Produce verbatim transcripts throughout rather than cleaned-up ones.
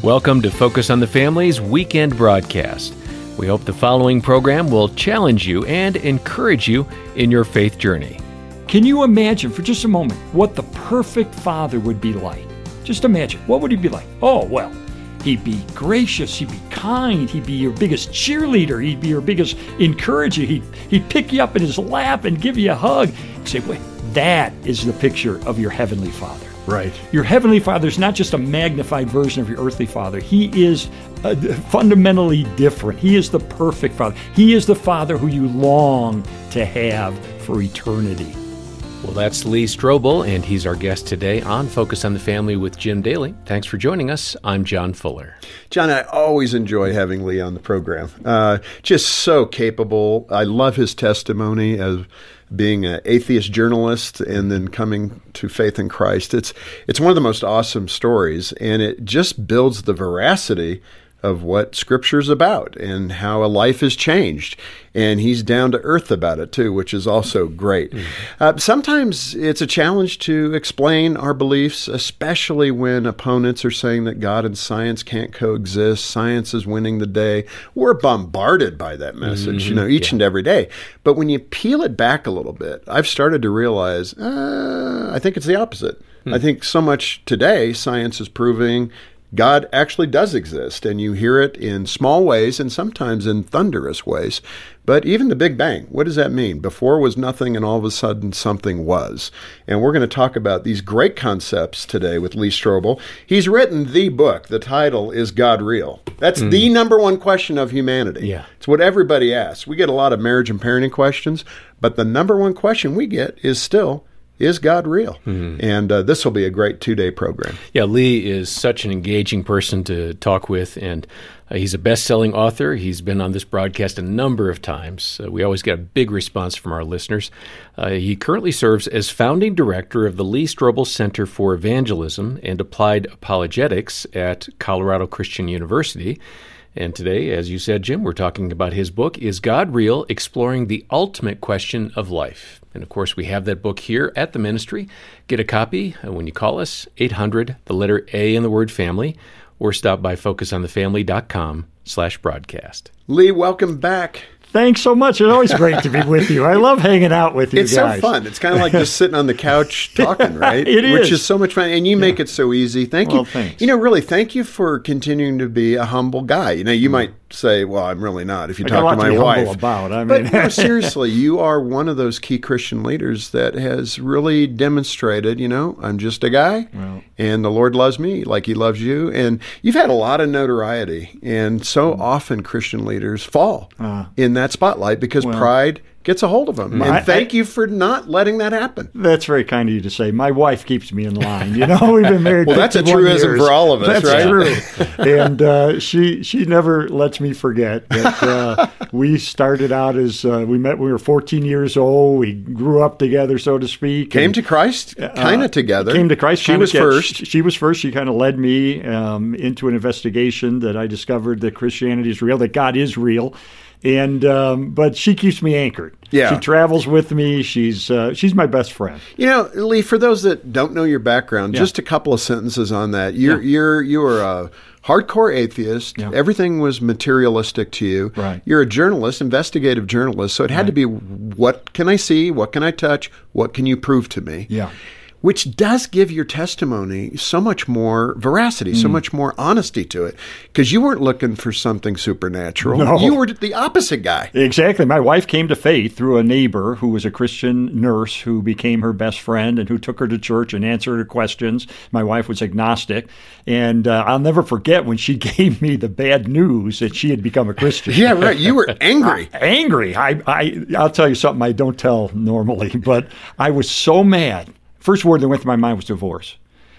Welcome to Focus on the Family's weekend broadcast. We hope the following program will challenge you and encourage you in your faith journey. Can you imagine for just a moment what the perfect father would be like? Just imagine. What would he be like? Oh, well, he'd be gracious. He'd be kind. He'd be your biggest cheerleader. He'd be your biggest encourager. He'd, he'd pick you up in his lap and give you a hug. You'd say, wait, that is the picture of your heavenly Father. Right. Your heavenly Father is not just a magnified version of your earthly father. He is uh, fundamentally different. He is the perfect Father. He is the Father who you long to have for eternity. Well, that's Lee Strobel, and he's our guest today on Focus on the Family with Jim Daly. Thanks for joining us. I'm John Fuller. John, I always enjoy having Lee on the program. Uh, just so capable. I love his testimony as being an atheist journalist and then coming to faith in Christ. It's it's one of the most awesome stories, and it just builds the veracity of what Scripture's about and how a life is changed. And he's down to earth about it, too, which is also great. Mm. Uh, sometimes it's a challenge to explain our beliefs, especially when opponents are saying that God and science can't coexist. Science is winning the day. We're bombarded by that message, mm-hmm. you know, each yeah. and every day. But when you peel it back a little bit, I've started to realize, uh, I think it's the opposite. Mm. I think so much today, science is proving God actually does exist, and you hear it in small ways and sometimes in thunderous ways. But even the Big Bang, what does that mean? Before was nothing, and all of a sudden something was. And we're going to talk about these great concepts today with Lee Strobel. He's written the book. The title is God Real? That's mm. the number one question of humanity. Yeah. It's what everybody asks. We get a lot of marriage and parenting questions, but the number one question we get is still, is God real? Mm-hmm. And uh, this will be a great two-day program. Yeah, Lee is such an engaging person to talk with, and uh, he's a best-selling author. He's been on this broadcast a number of times. Uh, we always get a big response from our listeners. Uh, he currently serves as founding director of the Lee Strobel Center for Evangelism and Applied Apologetics at Colorado Christian University. And today, as you said, Jim, we're talking about his book, Is God Real? Exploring the Ultimate Question of Life. And of course, we have that book here at the ministry. Get a copy when you call us, eight hundred, the letter A in the word family, or stop by focusonthefamily.com slash broadcast. Lee, welcome back. Thanks so much. It's always great to be with you. I love hanging out with you it's guys. It's so fun. It's kind of like just sitting on the couch talking, right? It is. Which is so much fun. And you yeah. make it so easy. Thank well, you. Thanks. You know, really, thank you for continuing to be a humble guy. You know, you mm. might say, well, I'm really not if you I talk to my to wife. Humble about. I mean. But no, seriously, you are one of those key Christian leaders that has really demonstrated, you know, I'm just a guy well. and the Lord loves me like he loves you. And you've had a lot of notoriety. And so mm. often Christian leaders fall uh. in that spotlight because Well, pride gets a hold of them. My, and thank I, you for not letting that happen. That's very kind of you to say. My wife keeps me in line. You know, we've been married well, that's a truism years. for all of us, that's right? That's true. And uh, she she never lets me forget that uh, we started out as, uh, we met when we were fourteen years old. We grew up together, so to speak. Came and, to Christ kind of uh, together. Came to Christ. She was first. She was first. She kind of led me um, into an investigation that I discovered that Christianity is real, that God is real. And um, but she keeps me anchored. Yeah. She travels with me. She's uh, she's my best friend. You know, Lee, for those that don't know your background, yeah. just a couple of sentences on that. You're yeah. you're you're a hardcore atheist. Yeah. Everything was materialistic to you. Right. You're a journalist, investigative journalist. So it had right. to be, what can I see? What can I touch? What can you prove to me? Yeah. Which does give your testimony so much more veracity, mm. so much more honesty to it, because you weren't looking for something supernatural. No. You were the opposite guy. Exactly. My wife came to faith through a neighbor who was a Christian nurse who became her best friend and who took her to church and answered her questions. My wife was agnostic. And uh, I'll never forget when she gave me the bad news that she had become a Christian. Yeah, right. You were angry. I, angry. I, I, I'll tell you something I don't tell normally, but I was so mad. First word that went through my mind was divorce.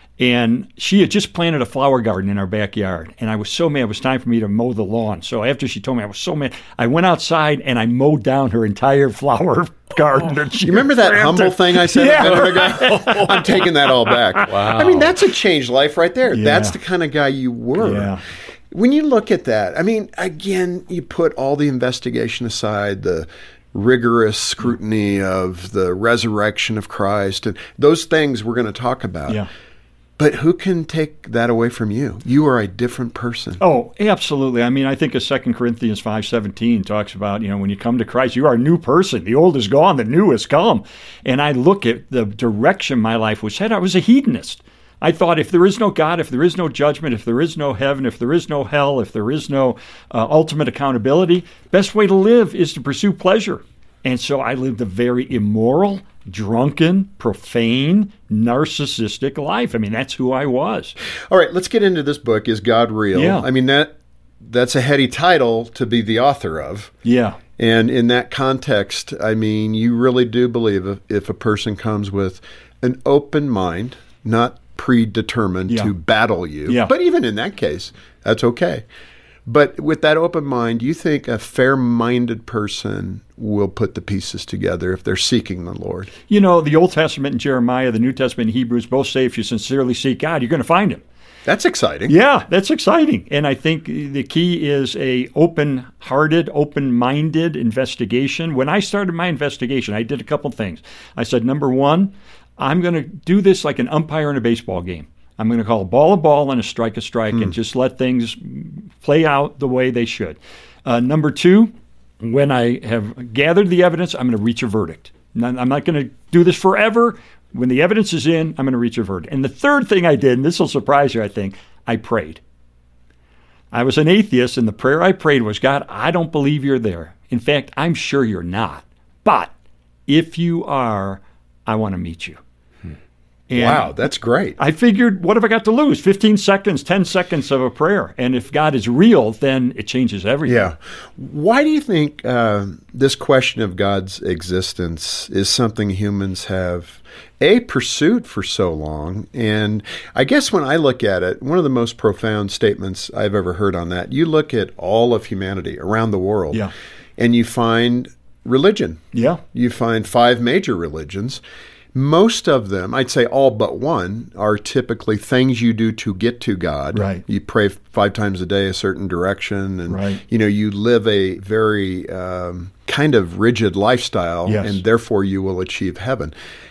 And she had just planted a flower garden in our backyard. And I was so mad. It was time for me to mow the lawn. So after she told me, I was so mad. I went outside and I mowed down her entire flower garden. Oh, you remember that frantic. humble thing I said yeah, a minute ago? right. I'm taking that all back. Wow. I mean, that's a changed life right there. Yeah. That's the kind of guy you were. Yeah. When you look at that, I mean, again, you put all the investigation aside, the rigorous scrutiny of the resurrection of Christ, and those things we're going to talk about. Yeah. But who can take that away from you? You are a different person. Oh, absolutely. I mean, I think of Second Corinthians five seventeen talks about, you know, when you come to Christ, you are a new person. The old is gone, the new has come. And I look at the direction my life was headed. I was a hedonist. I thought if there is no God, if there is no judgment, if there is no heaven, if there is no hell, if there is no uh, ultimate accountability, best way to live is to pursue pleasure. And so I lived a very immoral, drunken, profane, narcissistic life. I mean, that's who I was. All right, let's get into this book, Is God Real? Yeah. I mean, that that's a heady title to be the author of. Yeah. And in that context, I mean, you really do believe if, if a person comes with an open mind, not predetermined Yeah. to battle you. Yeah. But even in that case, that's okay. But with that open mind, you think a fair-minded person will put the pieces together if they're seeking the Lord? You know, the Old Testament in Jeremiah, the New Testament in Hebrews both say if you sincerely seek God, you're going to find him. That's exciting. Yeah, that's exciting. And I think the key is a open-hearted, open-minded investigation. When I started my investigation, I did a couple things. I said, number one, I'm going to do this like an umpire in a baseball game. I'm going to call a ball a ball and a strike a strike hmm. and just let things play out the way they should. Uh, number two, when I have gathered the evidence, I'm going to reach a verdict. I'm not going to do this forever. When the evidence is in, I'm going to reach a verdict. And the third thing I did, and this will surprise you, I think, I prayed. I was an atheist, and the prayer I prayed was, God, I don't believe you're there. In fact, I'm sure you're not. But if you are, I want to meet you. And wow, that's great. I figured, what have I got to lose? fifteen seconds, ten seconds of a prayer. And if God is real, then it changes everything. Yeah. Why do you think uh, this question of God's existence is something humans have, A, pursued for so long? And I guess when I look at it, one of the most profound statements I've ever heard on that, you look at all of humanity around the world, yeah. and you find religion. Yeah. You find five major religions. Most of them, I'd say all but one, are typically things you do to get to God. Right. You pray five times a day a certain direction, and right. you know you live a very um, kind of rigid lifestyle, yes. and therefore you will achieve heaven.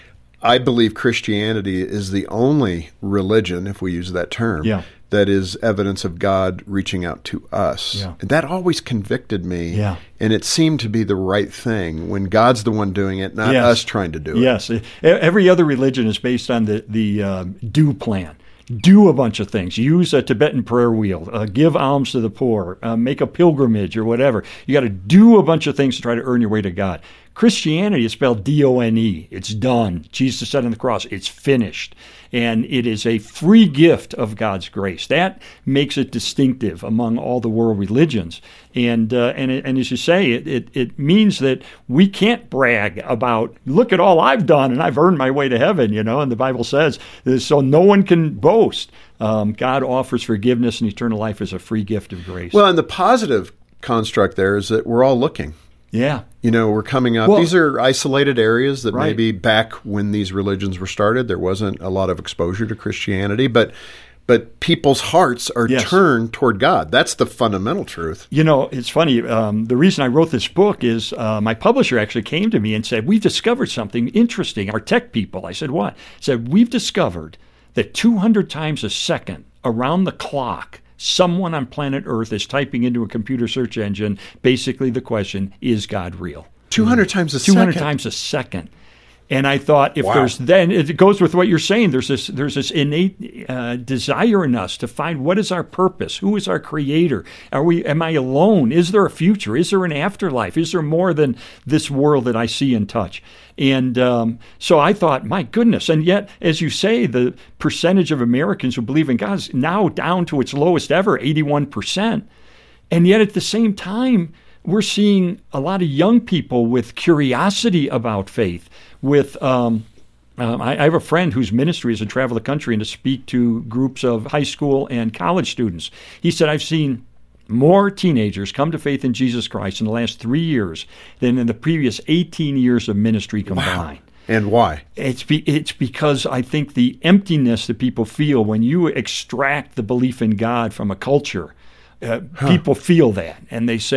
I believe Christianity is the only religion, if we use that term, yeah. that is evidence of God reaching out to us. Yeah. And that always convicted me. Yeah. And it seemed to be the right thing when God's the one doing it, not yes. us trying to do it. Yes. Every other religion is based on the, the um, do plan. Do a bunch of things. Use a Tibetan prayer wheel. Uh, give alms to the poor. Uh, make a pilgrimage or whatever. You got to do a bunch of things to try to earn your way to God. Christianity is spelled D O N E. It's done. Jesus said on the cross, it's finished. And it is a free gift of God's grace. That makes it distinctive among all the world religions. And uh, and it, and as you say, it, it it means that we can't brag about, look at all I've done and I've earned my way to heaven, you know, and the Bible says, so no one can boast. Um, God offers forgiveness and eternal life as a free gift of grace. Well, and the positive construct there is that we're all looking. Yeah. You know, we're coming up. Well, these are isolated areas that right. maybe back when these religions were started, there wasn't a lot of exposure to Christianity, but but people's hearts are yes. turned toward God. That's the fundamental truth. You know, it's funny. Um, the reason I wrote this book is uh, my publisher actually came to me and said, we've discovered something interesting. Our tech people. I said, what? Said, we've discovered that two hundred times a second around the clock, someone on planet Earth is typing into a computer search engine basically the question, is God real? two hundred times a two hundred second? two hundred times a second. And I thought, if wow. there's then, it goes with what you're saying, there's this there's this innate uh, desire in us to find what is our purpose, who is our creator, are we, am I alone, is there a future, is there an afterlife, is there more than this world that I see and touch? And um, so I thought, my goodness, and yet, as you say, the percentage of Americans who believe in God is now down to its lowest ever, eighty-one percent. And yet at the same time, we're seeing a lot of young people with curiosity about faith. With um, um, I, I have a friend whose ministry is to travel the country and to speak to groups of high school and college students. He said, I've seen more teenagers come to faith in Jesus Christ in the last three years than in the previous eighteen years of ministry combined. Wow. And why? It's be, it's because I think the emptiness that people feel when you extract the belief in God from a culture, uh, huh. people feel that. And they say,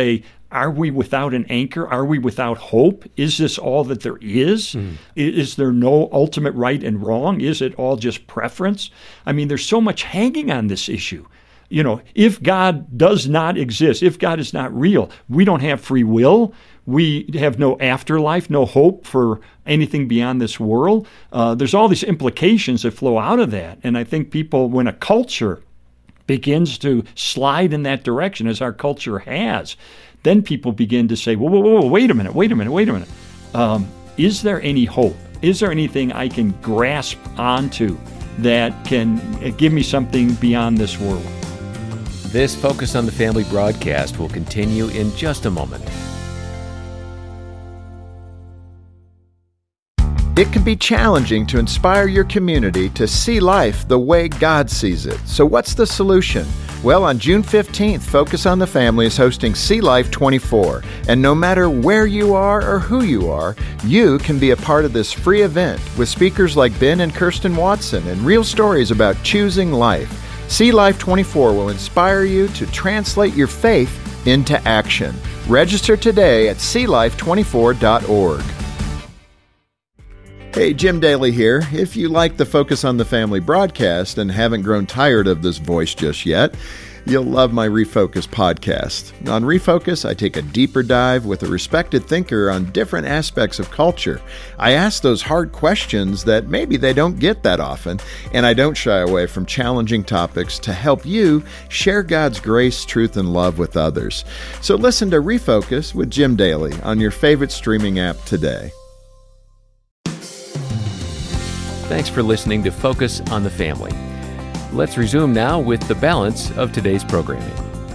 Are we without an anchor? Are we without hope? Is this all that there is? Mm. Is there no ultimate right and wrong? Is it all just preference? I mean, there's so much hanging on this issue. You know, if God does not exist, if God is not real, we don't have free will. We have no afterlife, no hope for anything beyond this world. Uh, there's all these implications that flow out of that. And I think people, when a culture begins to slide in that direction, as our culture has, then people begin to say, whoa, whoa, whoa, wait a minute, wait a minute, wait a minute. Um, is there any hope? Is there anything I can grasp onto that can give me something beyond this world? This Focus on the Family broadcast will continue in just a moment. It can be challenging to inspire your community to see life the way God sees it. So what's the solution? Well, on June fifteenth, Focus on the Family is hosting See Life twenty-four. And no matter where you are or who you are, you can be a part of this free event with speakers like Ben and Kirsten Watson and real stories about choosing life. See Life twenty-four will inspire you to translate your faith into action. Register today at see life twenty-four dot org. Hey, Jim Daly here. If you like the Focus on the Family broadcast and haven't grown tired of this voice just yet, you'll love my Refocus podcast. On Refocus, I take a deeper dive with a respected thinker on different aspects of culture. I ask those hard questions that maybe they don't get that often, and I don't shy away from challenging topics to help you share God's grace, truth, and love with others. So listen to Refocus with Jim Daly on your favorite streaming app today. Thanks for listening to Focus on the Family. Let's resume now with the balance of today's programming.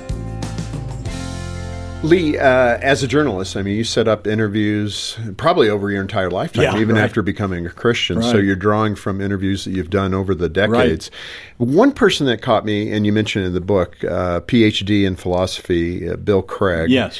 Lee, uh, as a journalist, I mean, you set up interviews probably over your entire lifetime, yeah, even right. after becoming a Christian. Right. So you're drawing from interviews that you've done over the decades. Right. One person that caught me, and you mentioned in the book, uh, P H D in philosophy, uh, Bill Craig. Yes.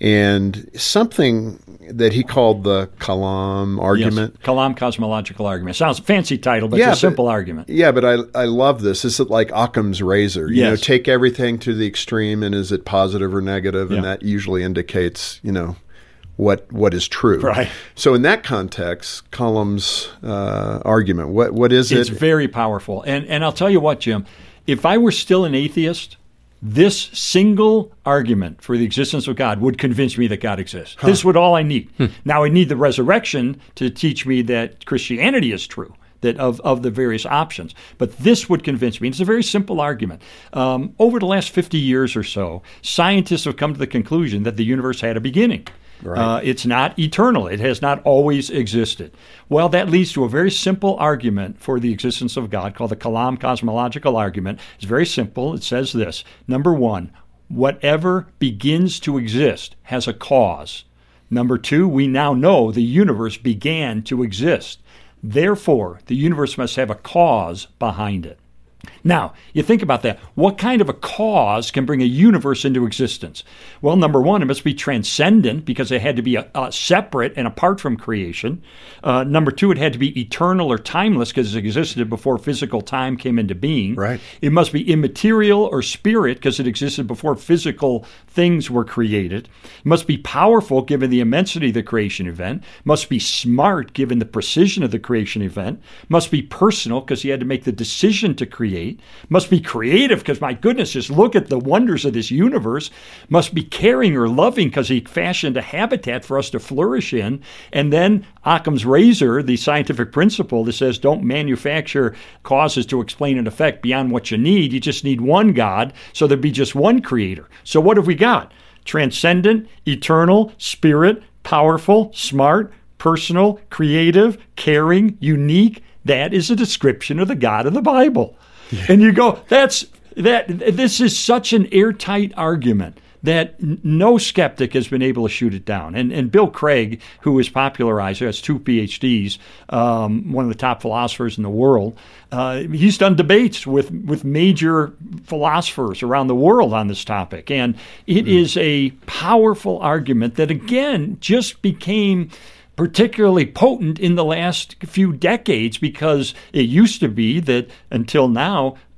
And something that he called the Kalam argument. Yes. Kalam cosmological argument. Sounds a fancy title, but yeah, it's a simple but, argument. Yeah, but I I love this. This is like Occam's razor. You yes. know, take everything to the extreme, and is it positive or negative? And yeah. that usually indicates, you know, what what is true. Right. So in that context, Kalam's uh, argument, what what is it's it? It's very powerful. And and I'll tell you what, Jim, if I were still an atheist, this single argument for the existence of God would convince me that God exists. Huh. This would all I need. Hmm. Now I need the resurrection to teach me that Christianity is true, that of, of the various options. But this would convince me. It's a very simple argument. Um, over the last fifty years or so, scientists have come to the conclusion that the universe had a beginning. Right. Uh, it's not eternal. It has not always existed. Well, that leads to a very simple argument for the existence of God called the Kalam cosmological argument. It's very simple. It says this. Number one, whatever begins to exist has a cause. Number two, we now know the universe began to exist. Therefore, the universe must have a cause behind it. Now, you think about that. What kind of a cause can bring a universe into existence? Well, number one, it must be transcendent because it had to be a, a separate and apart from creation. Uh, number two, it had to be eternal or timeless because it existed before physical time came into being. Right. It must be immaterial or spirit because it existed before physical things were created. It must be powerful given the immensity of the creation event. It must be smart given the precision of the creation event. It must be personal because he had to make the decision to create. Must be creative because, my goodness, just look at the wonders of this universe. Must be caring or loving because he fashioned a habitat for us to flourish in. And then Occam's razor, the scientific principle that says don't manufacture causes to explain an effect beyond what you need. You just need one God, so there'd be just one creator. So what have we got? Transcendent, eternal, spirit, powerful, smart, personal, creative, caring, unique. That is a description of the God of the Bible. Yeah. And you go, that's that. This is such an airtight argument that n- no skeptic has been able to shoot it down. And and Bill Craig, who is popularized, has two P H Ds, um, one of the top philosophers in the world. Uh, he's done debates with with major philosophers around the world on this topic, and it mm. is a powerful argument that again just became particularly potent in the last few decades because it used to be that until now,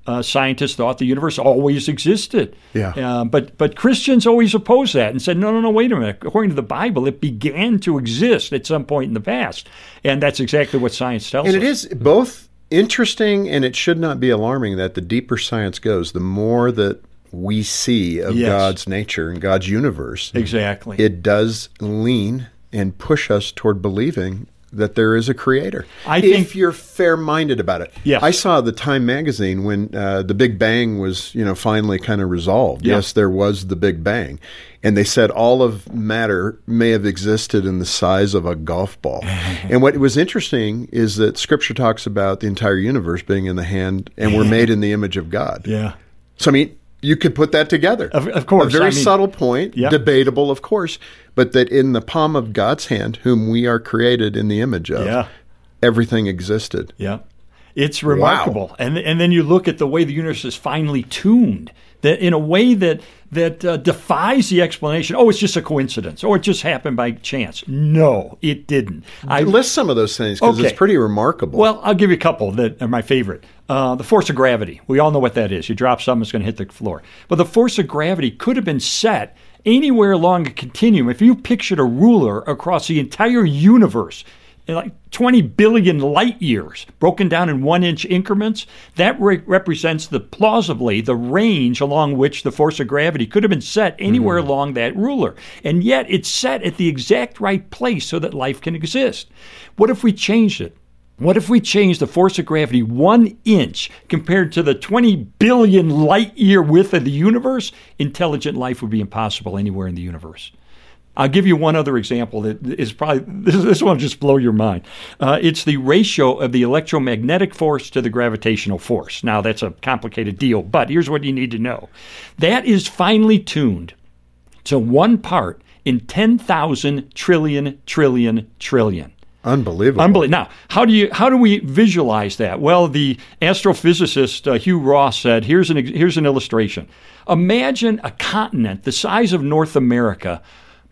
uh, scientists thought the universe always existed. Yeah. Uh, but but Christians always opposed that and said, no, no, no, wait a minute. According to the Bible, it began to exist at some point in the past. And that's exactly what science tells And us. it is both interesting, and it should not be alarming that the deeper science goes, the more that we see of Yes. God's nature and God's universe. Exactly. It does lean and push us toward believing that there is a creator. I if think- you're fair-minded about it. Yes. I saw the Time magazine when uh, the Big Bang was, you know, finally kind of resolved. Yeah. Yes, there was the Big Bang. And they said all of matter may have existed in the size of a golf ball. And what was interesting is that Scripture talks about the entire universe being in the hand, and we're made in the image of God. Yeah. So, I mean, you could put that together. Of- of course. A very I mean- subtle point, Yeah. debatable, of course, but that in the palm of God's hand, whom we are created in the image of, Yeah. everything existed. Yeah. It's remarkable. And and then you look at the way the universe is finely tuned, that in a way that that uh, defies the explanation. Oh, it's just a coincidence, or it just happened by chance. No, it didn't. I List some of those things because Okay. it's pretty remarkable. Well, I'll give you a couple that are my favorite. Uh, the force of gravity. We all know what that is. You drop something, it's going to hit the floor. But the force of gravity could have been set anywhere along a continuum. If you pictured a ruler across the entire universe, like twenty billion light years, broken down in one-inch increments, that re- represents the plausibly the range along which the force of gravity could have been set anywhere Mm-hmm. along that ruler. And yet it's set at the exact right place so that life can exist. What if we changed it? What if we changed the force of gravity one inch compared to the twenty billion light year width of the universe? Intelligent life would be impossible anywhere in the universe. I'll give you one other example that is probably, this, this one will just blow your mind. Uh, it's the ratio of the electromagnetic force to the gravitational force. Now, that's a complicated deal, but here's what you need to know. That is finely tuned to one part in ten thousand trillion, trillion, trillion. Unbelievable. Unbelievable. Now, how do you how do we visualize that? Well, the astrophysicist uh, Hugh Ross said, "Here's an ex- here's an illustration. Imagine a continent the size of North America,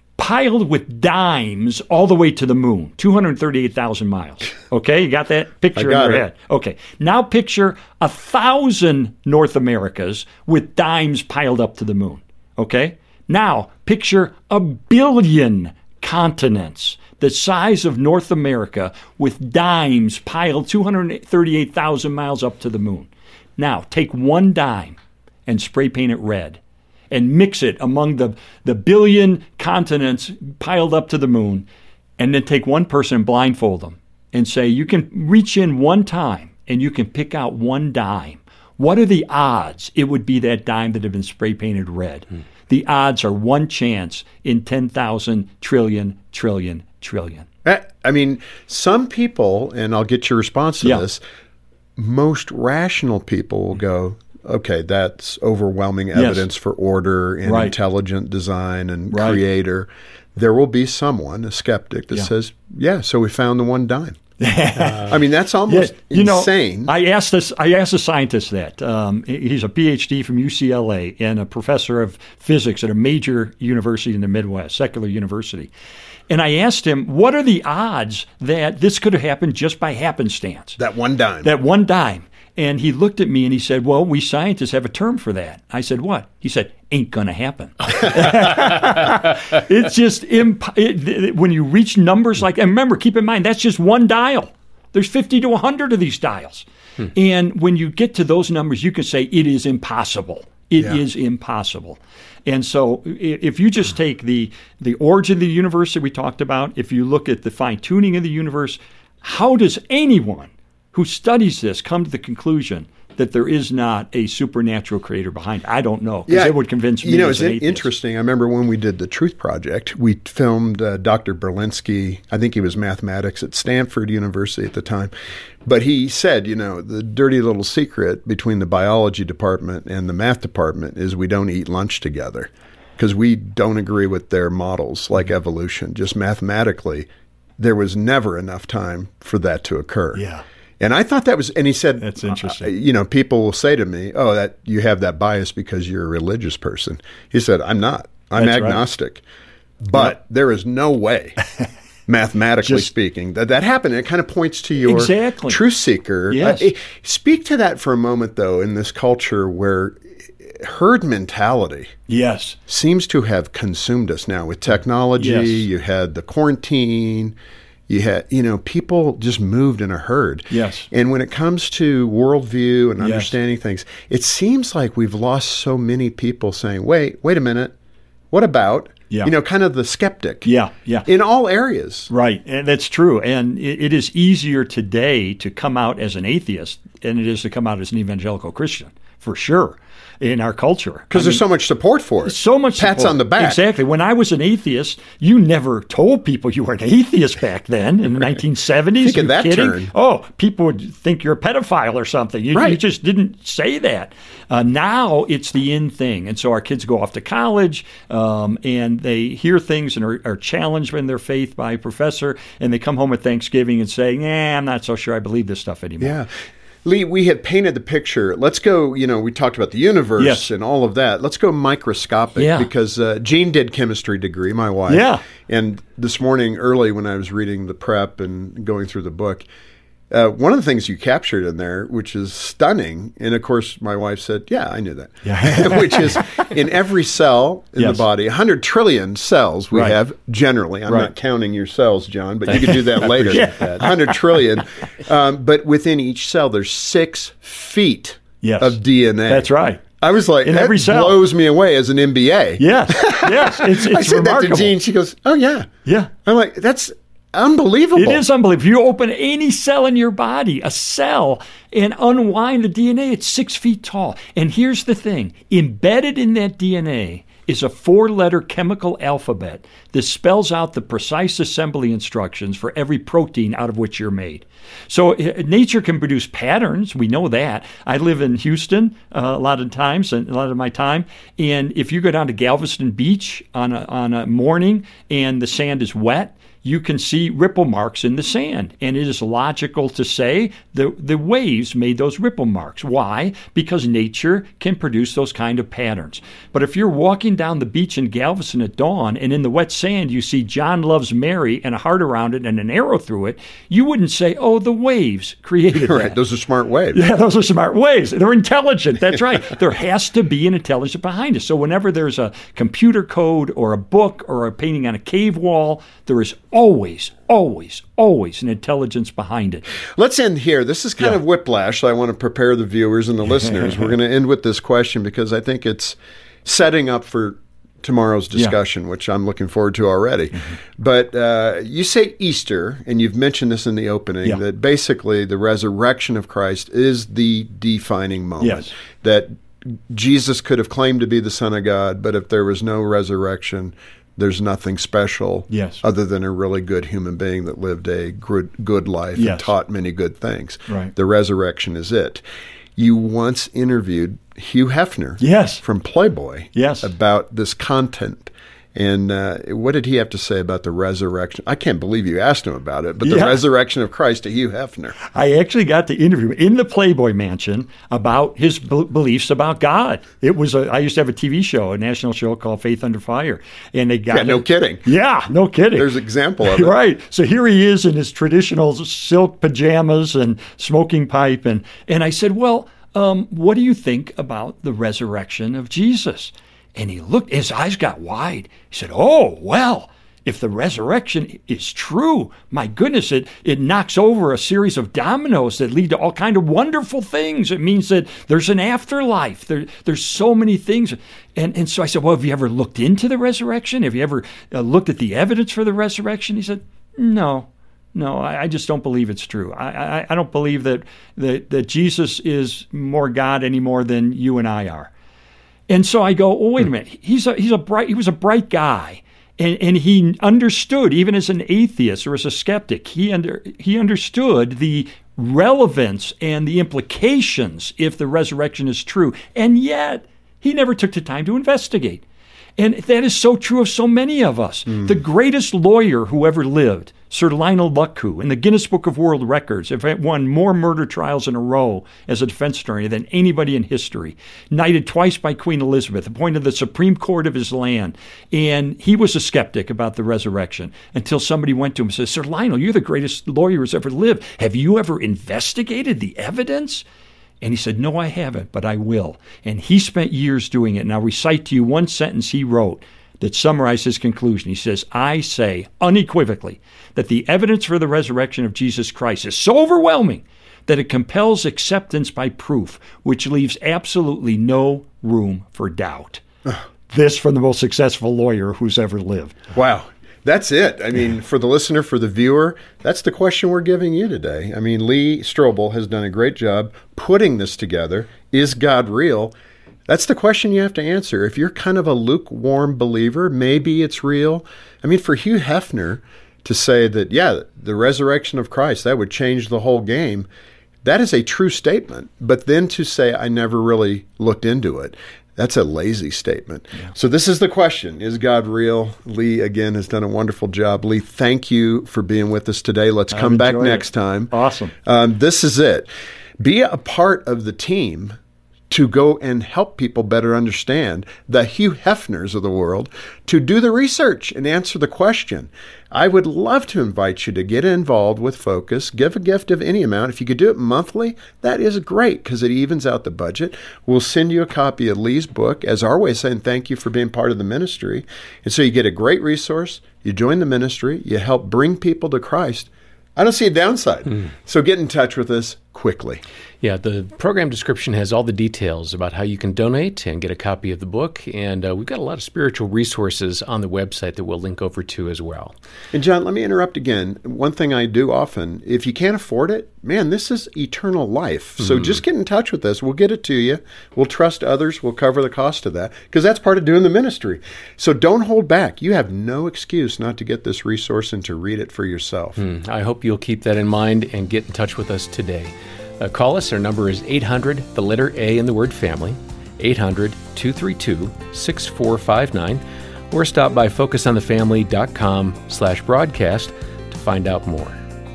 piled with dimes all the way to the moon, two hundred thirty-eight thousand miles. Okay, you got that picture I got in your it. head. Okay, now picture a thousand North Americas with dimes piled up to the moon. Okay, now picture a billion continents the size of North America with dimes piled two hundred thirty-eight thousand miles up to the moon. Now take one dime and spray paint it red and mix it among the, the billion continents piled up to the moon, and then take one person and blindfold them and say, you can reach in one time and you can pick out one dime. What are the odds it would be that dime that had been spray painted red? Hmm. The odds are one chance in ten thousand trillion, trillion, trillion. I mean, some people, and I'll get your response to Yeah. this, most rational people will go, okay, that's overwhelming evidence for order and Right. intelligent design and Right. creator. There will be someone, a skeptic, that Yeah. says, yeah, so we found the one dime. uh, I mean, that's almost you know, insane. I asked this. I asked a scientist that. Um, he's a P H D from U C L A and a professor of physics at a major university in the Midwest, secular university. And I asked him, what are the odds that this could have happened just by happenstance? that one dime. That one dime. And he looked at me and he said, well, we scientists have a term for that. I said, what? He said, ain't going to happen. It's just, imp- it, it, when you reach numbers like, and remember, keep in mind, that's just one dial. There's fifty to one hundred of these dials. Hmm. And when you get to those numbers, you can say it is impossible. It Yeah. is impossible. And so if you just take the, the origin of the universe that we talked about, if you look at the fine-tuning of the universe, how does anyone who studies this come to the conclusion that there is not a supernatural creator behind it? I don't know, because it would convince me. You know, as it's an in- atheist. interesting. I remember when we did the Truth Project, we filmed uh, Doctor Berlinski. I think he was mathematics at Stanford University at the time. But he said, you know, the dirty little secret between the biology department and the math department is we don't eat lunch together because we don't agree with their models like evolution. Just mathematically, there was never enough time for that to occur. Yeah. And I thought that was, and he said, That's interesting. uh, you know, people will say to me, oh, that you have that bias because you're a religious person. He said, I'm not. I'm That's right. agnostic. But Yep. there is no way mathematically Just- speaking. That that happened. It kind of points to your Exactly. truth seeker. Yes. Uh, speak to that for a moment, though, in this culture where herd mentality Yes. seems to have consumed us now with technology. Yes. You had the quarantine. You had, you know, people just moved in a herd. Yes. And when it comes to worldview and Yes. understanding things, it seems like we've lost so many people saying, wait, wait a minute, what about? Yeah. You know, kind of the skeptic. Yeah, yeah. In all areas. Right, and that's true. And it, it is easier today to come out as an atheist than it is to come out as an evangelical Christian, for sure, in our culture. Because there's so much support for it. So much Pats support. on the back. Exactly. When I was an atheist, you never told people you were an atheist back then in the nineteen seventies. Think of You that kidding? turn. Oh, people would think you're a pedophile or something. You, Right. you just didn't say that. Uh, now it's the in thing. And so our kids go off to college um, and they hear things and are, are challenged in their faith by a professor, and they come home at Thanksgiving and say, nah, I'm not so sure I believe this stuff anymore. Yeah. Lee, we have painted the picture. Let's go, you know, we talked about the universe Yes. and all of that. Let's go microscopic Yeah. because uh, Jean did chemistry degree, my wife. Yeah. And this morning early when I was reading the prep and going through the book, uh, one of the things you captured in there, which is stunning, and of course my wife said, yeah, I knew that, Yeah. which is in every cell in Yes. the body, one hundred trillion cells we Right. have generally. I'm Right. not counting your cells, John, but you can do that later. appreciate that. one hundred trillion. Um, but within each cell, there's six feet Yes. of D N A. That's right. I was like, In that every cell. blows me away as an M B A. Yes, yes. It's, it's I said remarkable. that to Jean. She goes, oh, yeah. Yeah. I'm like, that's unbelievable. It is unbelievable. If you open any cell in your body, a cell, and unwind the D N A, it's six feet tall. And here's the thing. Embedded in that D N A is a four-letter chemical alphabet that spells out the precise assembly instructions for every protein out of which you're made. So uh, nature can produce patterns. We know that. I live in Houston uh, a lot of times, and a lot of my time. And if you go down to Galveston Beach on a, on a morning and the sand is wet, you can see ripple marks in the sand. And it is logical to say the, the waves made those ripple marks. Why? Because nature can produce those kind of patterns. But if you're walking down the beach in Galveston at dawn and in the wet sand you see John Loves Mary and a heart around it and an arrow through it, you wouldn't say, oh, the waves created Right. that. Those are smart waves. Yeah, those are smart waves. They're intelligent. That's right. There has to be an intelligence behind it. So whenever there's a computer code or a book or a painting on a cave wall, there is always, always, always an intelligence behind it. Let's end here. This is kind Yeah. of whiplash. So I want to prepare the viewers and the listeners. We're going to end with this question because I think it's setting up for tomorrow's discussion, which I'm looking forward to already. Mm-hmm. But uh, you say Easter, and you've mentioned this in the opening, Yeah. that basically the resurrection of Christ is the defining moment. Yes. That Jesus could have claimed to be the Son of God, but if there was no resurrection, there's nothing special Yes. other than a really good human being that lived a good, good life and Yes. taught many good things. Right. The resurrection is it. You once interviewed Hugh Hefner Yes. from Playboy Yes. about this content. And uh, what did he have to say about the resurrection? I can't believe you asked him about it, but the Yeah. resurrection of Christ to Hugh Hefner. I actually got to interview him in the Playboy Mansion about his b- beliefs about God. It was a, I used to have a T V show, a national show called Faith Under Fire, and they got Yeah, no kidding. Yeah, no kidding. There's an example of it. Right. So here he is in his traditional silk pajamas and smoking pipe, and and I said, well, um, what do you think about the resurrection of Jesus? And he looked, his eyes got wide. He said, oh, well, if the resurrection is true, my goodness, it, it knocks over a series of dominoes that lead to all kind of wonderful things. It means that there's an afterlife. There, there's so many things. And, and so I said, well, have you ever looked into the resurrection? Have you ever uh, looked at the evidence for the resurrection? He said, no. No, I, I just don't believe it's true. I, I, I don't believe that, that, that Jesus is more God any more than you and I are. And so I go, oh, wait a minute. He's a he's a bright he was a bright guy, and and he understood, even as an atheist or as a skeptic, he under he understood the relevance and the implications if the resurrection is true, and yet he never took the time to investigate. And that is so true of so many of us. Mm. The greatest lawyer who ever lived, Sir Lionel Luckhoo, in the Guinness Book of World Records, have won more murder trials in a row as a defense attorney than anybody in history. Knighted twice by Queen Elizabeth, appointed the Supreme Court of his land. And he was a skeptic about the resurrection until somebody went to him and said, Sir Lionel, you're the greatest lawyer who's ever lived. Have you ever investigated the evidence? And he said, no, I haven't, but I will. And he spent years doing it. And I'll recite to you one sentence he wrote that summarized his conclusion. He says, I say unequivocally that the evidence for the resurrection of Jesus Christ is so overwhelming that it compels acceptance by proof, which leaves absolutely no room for doubt. This from the most successful lawyer who's ever lived. Wow. That's it. I mean, for the listener, for the viewer, that's the question we're giving you today. I mean, Lee Strobel has done a great job putting this together. Is God real? That's the question you have to answer. If you're kind of a lukewarm believer, maybe it's real. I mean, for Hugh Hefner to say that, yeah, the resurrection of Christ, that would change the whole game, that is a true statement. But then to say, I never really looked into it, that's a lazy statement. Yeah. So this is the question. Is God real? Lee, again, has done a wonderful job. Lee, thank you for being with us today. Let's come I've back enjoyed next it. time. Awesome. Um, this is it. Be a part of the team to go and help people better understand, the Hugh Hefners of the world, to do the research and answer the question. I would love to invite you to get involved with Focus. Give a gift of any amount. If you could do it monthly, that is great because it evens out the budget. We'll send you a copy of Lee's book as our way of saying thank you for being part of the ministry. And so you get a great resource. You join the ministry. You help bring people to Christ. I don't see a downside. Mm. So get in touch with us quickly. Yeah, the program description has all the details about how you can donate and get a copy of the book. And uh, we've got a lot of spiritual resources on the website that we'll link over to as well. And John, let me interrupt again. One thing I do often, if you can't afford it, man, this is eternal life. Mm-hmm. So just get in touch with us. We'll get it to you. We'll trust others. We'll cover the cost of that because that's part of doing the ministry. So don't hold back. You have no excuse not to get this resource and to read it for yourself. Mm, I hope you'll keep that in mind and get in touch with us today. Uh, call us. Our number is eight hundred, the letter A in the word family, eight hundred, two three two, six four five nine, or stop by focusonthefamily.com slash broadcast to find out more.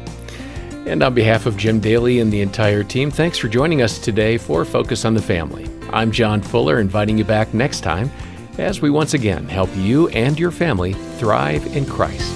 And on behalf of Jim Daly and the entire team, thanks for joining us today for Focus on the Family. I'm John Fuller, inviting you back next time as we once again help you and your family thrive in Christ.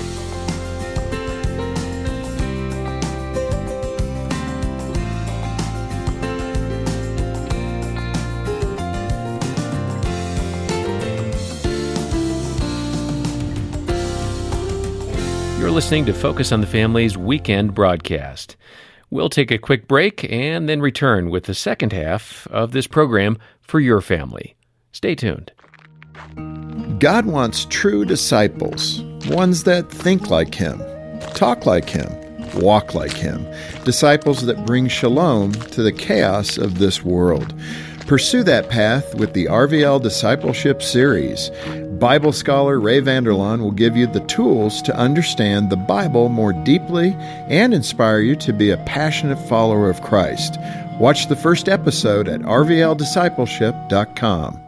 You're listening to Focus on the Family's weekend broadcast. We'll take a quick break and then return with the second half of this program for your family. Stay tuned. God wants true disciples, ones that think like Him, talk like Him, walk like Him, disciples that bring shalom to the chaos of this world. Pursue that path with the R V L Discipleship Series. Bible scholar Ray Vander Laan will give you the tools to understand the Bible more deeply and inspire you to be a passionate follower of Christ. Watch the first episode at r v l discipleship dot com.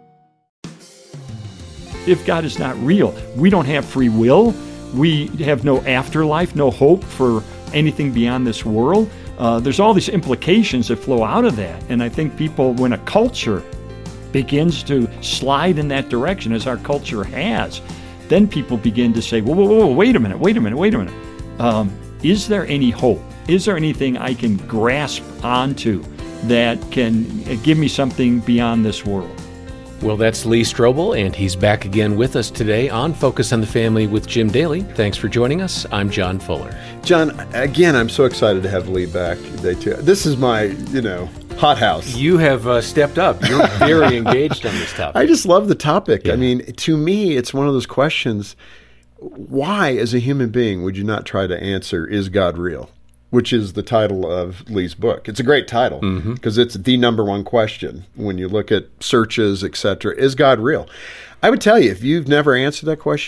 If God is not real, we don't have free will. We have no afterlife, no hope for anything beyond this world. Uh, there's all these implications that flow out of that. And I think people, when a culture begins to slide in that direction, as our culture has, then people begin to say, whoa, whoa, whoa, wait a minute, wait a minute, wait a minute. Um, is there any hope? Is there anything I can grasp onto that can give me something beyond this world? Well, that's Lee Strobel, and he's back again with us today on Focus on the Family with Jim Daly. Thanks for joining us. I'm John Fuller. John, again, I'm so excited to have Lee back today, too. This is my, you know, hothouse. You have uh, stepped up. You're very engaged on this topic. I just love the topic. Yeah. I mean, to me, it's one of those questions, why, as a human being, would you not try to answer, is God real? Which is the title of Lee's book. It's a great title because mm-hmm. it's the number one question when you look at searches, et cetera. Is God real? I would tell you, if you've never answered that question,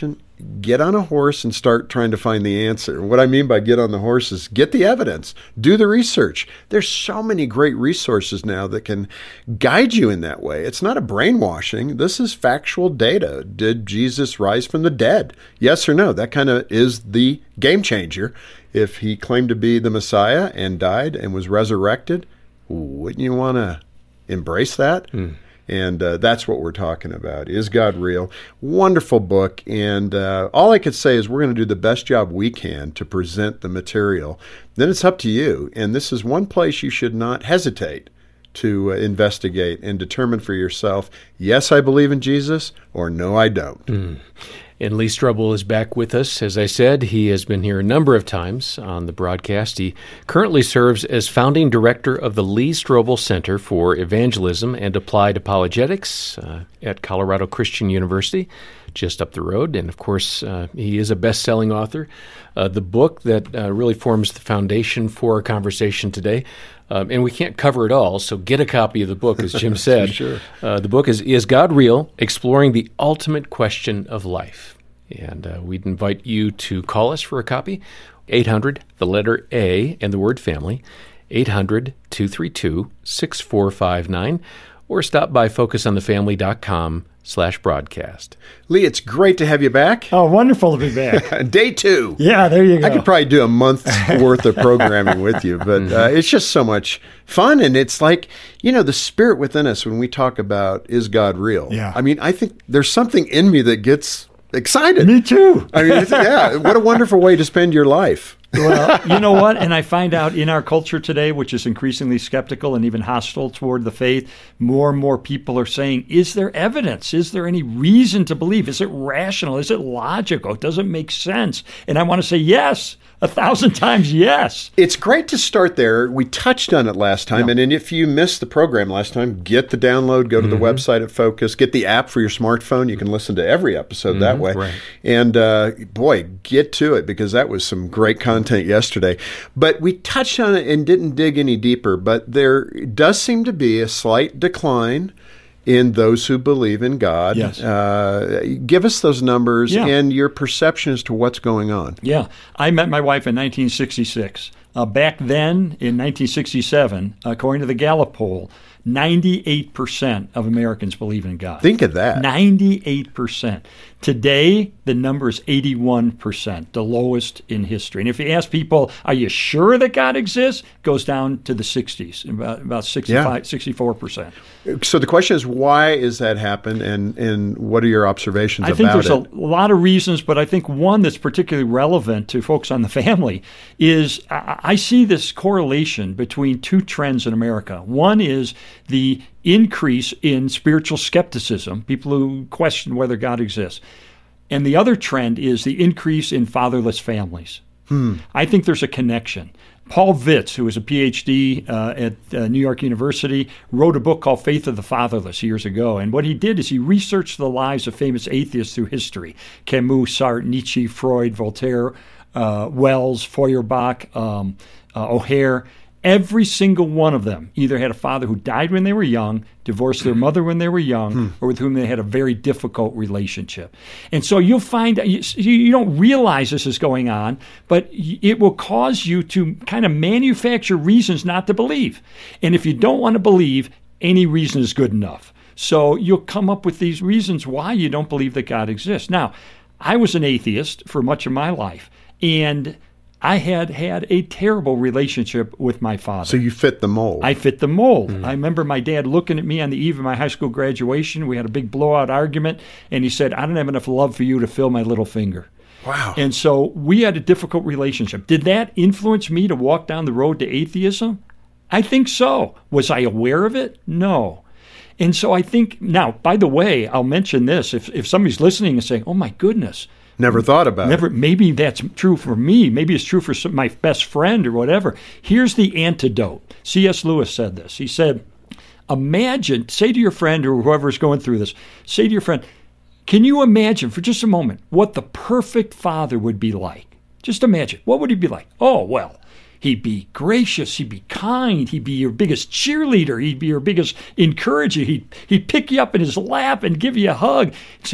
get on a horse and start trying to find the answer. What I mean by get on the horse is get the evidence, do the research. There's so many great resources now that can guide you in that way. It's not a brainwashing. This is factual data. Did Jesus rise from the dead? Yes or no? That kind of is the game changer. If he claimed to be the Messiah and died and was resurrected, wouldn't you want to embrace that? Mm. And uh, that's what we're talking about. Is God real? Wonderful book. And uh, all I could say is we're going to do the best job we can to present the material. Then it's up to you. And this is one place you should not hesitate to uh, investigate and determine for yourself, yes, I believe in Jesus, or no, I don't. Mm. And Lee Strobel is back with us. As I said, he has been here a number of times on the broadcast. He currently serves as founding director of the Lee Strobel Center for Evangelism and Applied Apologetics uh, at Colorado Christian University, just up the road. And, of course, uh, he is a best-selling author. Uh, the book that uh, really forms the foundation for our conversation today, Um, and we can't cover it all, so get a copy of the book, as Jim said. Sure. Uh, the book is Is God Real? Exploring the Ultimate Question of Life. And uh, we'd invite you to call us for a copy, eight hundred, the letter A, and the word family, eight hundred, two three two, six four five nine, or stop by focus on the family dot com slash broadcast. Lee, it's great to have you back. Oh, wonderful to be back. Day two. Yeah, there you go. I could probably do a month's worth of programming with you, but uh, it's just so much fun. And it's like, you know, the spirit within us when we talk about, is God real? Yeah. I mean, I think there's something in me that gets excited. Me too. I mean, it's, yeah, what a wonderful way to spend your life. Well, you know what? And I find out in our culture today, which is increasingly skeptical and even hostile toward the faith, more and more people are saying, is there evidence? Is there any reason to believe? Is it rational? Is it logical? Does it make sense? And I want to say yes, a thousand times yes. It's great to start there. We touched on it last time. Yeah. And then if you missed the program last time, get the download, go to mm-hmm. the website at Focus, get the app for your smartphone. You can listen to every episode mm-hmm. that way. Right. And uh, boy, get to it, because that was some great content yesterday. But we touched on it and didn't dig any deeper. But there does seem to be a slight decline in those who believe in God. Yes. Uh, give us those numbers yeah. and your perception as to what's going on. Yeah. I met my wife in nineteen sixty-six. Uh, back then, in nineteen sixty-seven, according to the Gallup poll, ninety-eight percent of Americans believe in God. Think of that. ninety-eight percent. Today, the number is eighty-one percent, the lowest in history. And if you ask people, are you sure that God exists? It goes down to the sixties, about, about sixty-five, yeah. sixty-four percent. So the question is, why has that happened, and, and what are your observations I about it? I think there's a lot of reasons, but I think one that's particularly relevant to folks on the family is I, I see this correlation between two trends in America. One is the increase in spiritual skepticism, people who question whether God exists. And the other trend is the increase in fatherless families. Hmm. I think there's a connection. Paul Vitz, who was a P H D uh, at uh, New York University, wrote a book called Faith of the Fatherless years ago. And what he did is he researched the lives of famous atheists through history. Camus, Sartre, Nietzsche, Freud, Voltaire, uh, Wells, Feuerbach, um, uh, O'Hare. Every single one of them either had a father who died when they were young, divorced their mother when they were young, hmm. or with whom they had a very difficult relationship. And so you'll find, you, you don't realize this is going on, but it will cause you to kind of manufacture reasons not to believe. And if you don't want to believe, any reason is good enough. So you'll come up with these reasons why you don't believe that God exists. Now, I was an atheist for much of my life, and I had had a terrible relationship with my father. So you fit the mold. I fit the mold. Mm. I remember my dad looking at me on the eve of my high school graduation. We had a big blowout argument, and he said, I don't have enough love for you to fill my little finger. Wow. And so we had a difficult relationship. Did that influence me to walk down the road to atheism? I think so. Was I aware of it? No. And so I think, now, by the way, I'll mention this. If, if somebody's listening and saying, oh, my goodness, Never thought about Never, it. Maybe that's true for me. Maybe it's true for some, my best friend or whatever. Here's the antidote. C S Lewis said this. He said, imagine, say to your friend or whoever's going through this, say to your friend, can you imagine for just a moment what the perfect father would be like? Just imagine. What would he be like? Oh, well, he'd be gracious. He'd be kind. He'd be your biggest cheerleader. He'd be your biggest encourager. He'd, he'd pick you up in his lap and give you a hug. He'd say, wait,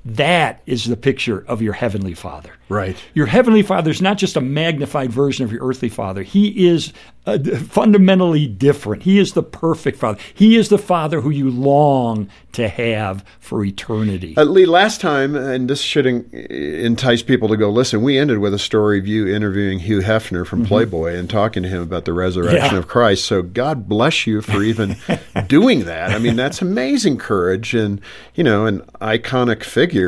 That is the picture of your Heavenly Father. Right. Your Heavenly Father is not just a magnified version of your earthly Father. He is uh, fundamentally different. He is the perfect Father. He is the Father who you long to have for eternity. Uh, Lee, last time, and this should en- entice people to go listen, we ended with a story of you interviewing Hugh Hefner from mm-hmm. Playboy and talking to him about the resurrection yeah. of Christ. So God bless you for even doing that. I mean, that's amazing courage and, you know, an iconic figure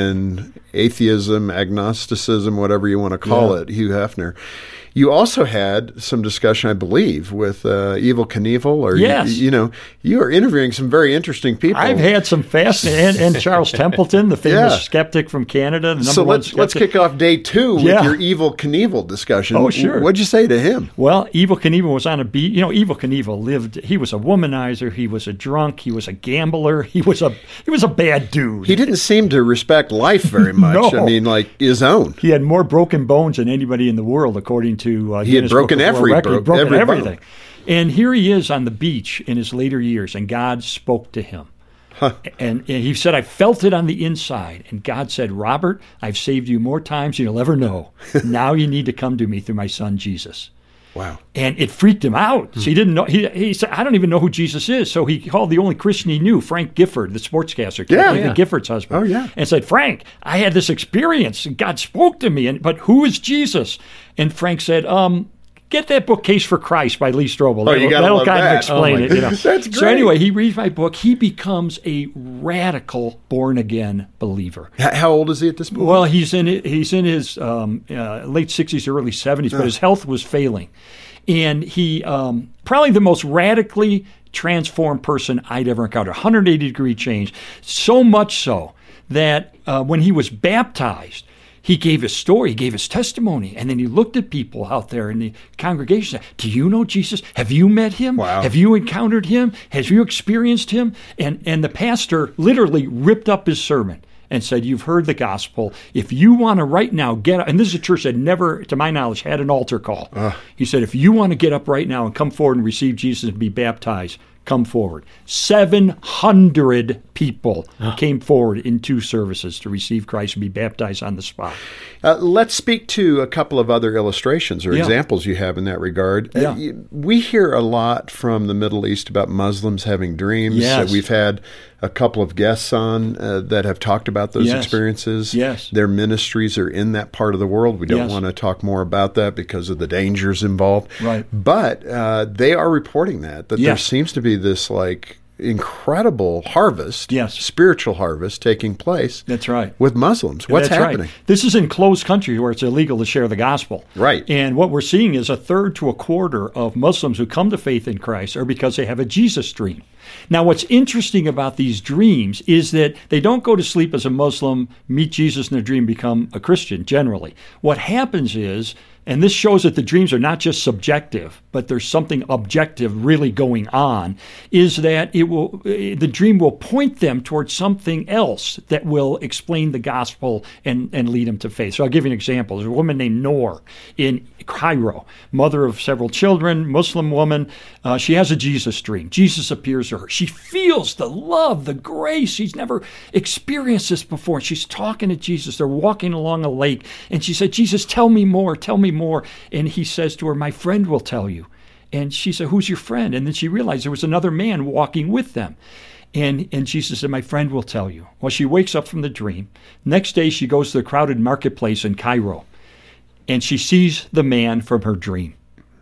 in atheism, agnosticism, whatever you want to call yeah. it, Hugh Hefner. You also had some discussion, I believe, with uh, Evel Knievel, or yes. you, you know, you are interviewing some very interesting people. I've had some fascinating, and, and Charles Templeton, the famous yeah. skeptic from Canada. The number so one let's let's kick off day two yeah. with your Evel Knievel discussion. Oh, sure. What'd you say to him? Well, Evel Knievel was on a beat. You know, Evel Knievel lived. He was a womanizer. He was a drunk. He was a gambler. He was a he was a bad dude. He didn't seem to respect life very much. no. I mean, like his own. He had more broken bones than anybody in the world, according to uh, he had broken every record. Bro- broken every everything. bone. And here he is on the beach in his later years, and God spoke to him. Huh. And, and he said, I felt it on the inside. And God said, Robert, I've saved you more times than you'll ever know. Now you need to come to me through my son, Jesus. Wow. And it freaked him out. So he didn't know. He, he said, I don't even know who Jesus is. So he called the only Christian he knew, Frank Gifford, the sportscaster, yeah, yeah. Gifford's husband. Oh, yeah. And said, Frank, I had this experience. And God spoke to me. And, but who is Jesus? And Frank said, um, get that book, Case for Christ by Lee Strobel. Oh, you gotta That'll love kind that. of explain oh it. You know? That's great. So anyway, he reads my book. He becomes a radical born-again believer. H- how old is he at this point? Well, he's in he's in his um, uh, late sixties, early seventies, but oh. his health was failing. And he, um, probably the most radically transformed person I'd ever encountered, one hundred eighty degree change, so much so that uh, when he was baptized, he gave his story, he gave his testimony, and then he looked at people out there in the congregation and said, do you know Jesus? Have you met him? Wow. Have you encountered him? Have you experienced him? And, and the pastor literally ripped up his sermon and said, you've heard the gospel. If you want to right now get up, and this is a church that never, to my knowledge, had an altar call. Uh. He said, if you want to get up right now and come forward and receive Jesus and be baptized, come forward. seven hundred people uh. came forward in two services to receive Christ and be baptized on the spot. Uh, let's speak to a couple of other illustrations or yeah. examples you have in that regard. Yeah. Uh, we hear a lot from the Middle East about Muslims having dreams. Yes. Uh, we've had a couple of guests on uh, that have talked about those yes. experiences. Yes. Their ministries are in that part of the world. We don't yes. want to talk more about that because of the dangers involved. Right. But uh, they are reporting that, that yes. there seems to be this like incredible harvest, yes. spiritual harvest taking place. That's right. With Muslims. What's That's happening? Right. This is in closed country where it's illegal to share the gospel. Right. And what we're seeing is a third to a quarter of Muslims who come to faith in Christ are because they have a Jesus dream. Now, what's interesting about these dreams is that they don't go to sleep as a Muslim, meet Jesus in their dream, become a Christian, generally. What happens is, and this shows that the dreams are not just subjective, but there's something objective really going on, is that it will the dream will point them towards something else that will explain the gospel and, and lead them to faith. So I'll give you an example. There's a woman named Noor in Cairo, mother of several children, Muslim woman. Uh, she has a Jesus dream. Jesus appears to her. She feels the love, the grace. She's never experienced this before. She's talking to Jesus. They're walking along a lake, and she said, Jesus, tell me more, tell me more. And he says to her, my friend will tell you. And she said, who's your friend? And then she realized there was another man walking with them. And and Jesus said, my friend will tell you. Well, she wakes up from the dream. Next day, she goes to the crowded marketplace in Cairo, and she sees the man from her dream,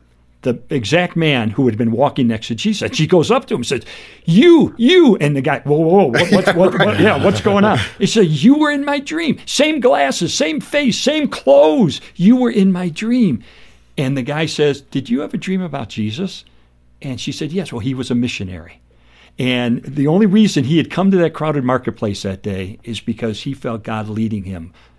the exact man who had been walking next to Jesus. And she goes up to him and says, you, you. And the guy, whoa, whoa, whoa, what, what, what, what, yeah, what's going on? He said, you were in my dream. Same glasses, same face, same clothes. You were in my dream. And the guy says, did you have a dream about Jesus? And she said, yes. Well, he was a missionary. And the only reason he had come to that crowded marketplace that day is because he felt God leading him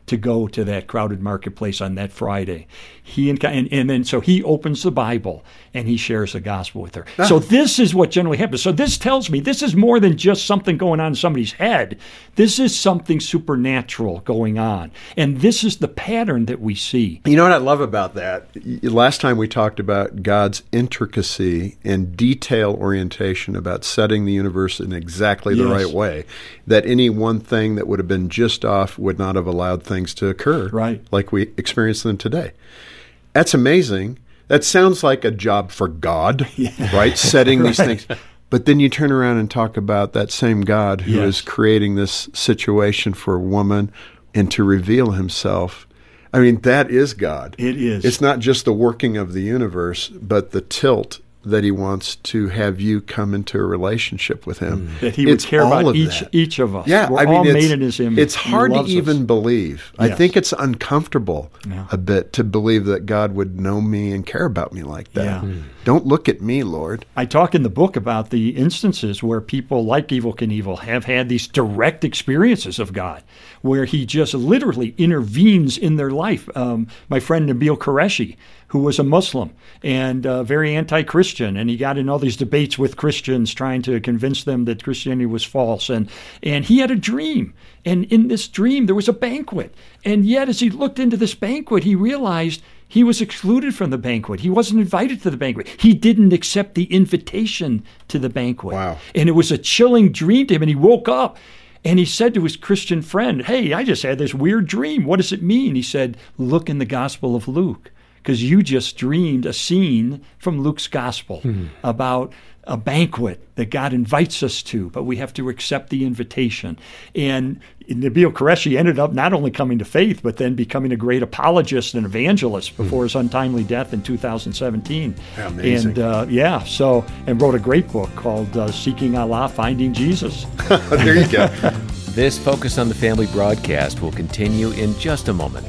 to go to that crowded marketplace on that Friday. He and, and, and then so he opens the Bible and he shares the gospel with her. Ah. So this is what generally happens. So this tells me this is more than just something going on in somebody's head. This is something supernatural going on. And this is the pattern that we see. You know what I love about that? Last time we talked about God's intricacy and detail orientation about setting the universe in exactly the yes. right way, that any one thing that would have been just off would not have allowed things to occur right. like we experience them today. That's amazing. That sounds like a job for God, yeah. right? Setting these right. things. But then you turn around and talk about that same God who yes. is creating this situation for a woman and to reveal himself. I mean, that is God. It is. It's not just the working of the universe, but the tilt that he wants to have you come into a relationship with him. That he would it's care about each that. each of us. Yeah, We're I mean, all it's, made in his image. It's hard to even us. believe. Yes. I think it's uncomfortable yeah. a bit to believe that God would know me and care about me like that. Yeah. Mm. Don't look at me, Lord. I talk in the book about the instances where people like Evel Knievel have had these direct experiences of God, where he just literally intervenes in their life. Um, my friend Nabil Qureshi, who was a Muslim and uh, very anti-Christian, and he got in all these debates with Christians trying to convince them that Christianity was false. And, and he had a dream, and in this dream there was a banquet. And yet as he looked into this banquet, he realized he was excluded from the banquet. He wasn't invited to the banquet. He didn't accept the invitation to the banquet. Wow. And it was a chilling dream to him, and he woke up. And he said to his Christian friend, hey, I just had this weird dream. What does it mean? He said, look in the Gospel of Luke, because you just dreamed a scene from Luke's Gospel mm-hmm. about a banquet that God invites us to, but we have to accept the invitation. And Nabil Qureshi ended up not only coming to faith, but then becoming a great apologist and evangelist before mm-hmm. his untimely death in two thousand seventeen. Amazing. And uh, yeah, so, and wrote a great book called uh, Seeking Allah, Finding Jesus. There you go. This Focus on the Family broadcast will continue in just a moment.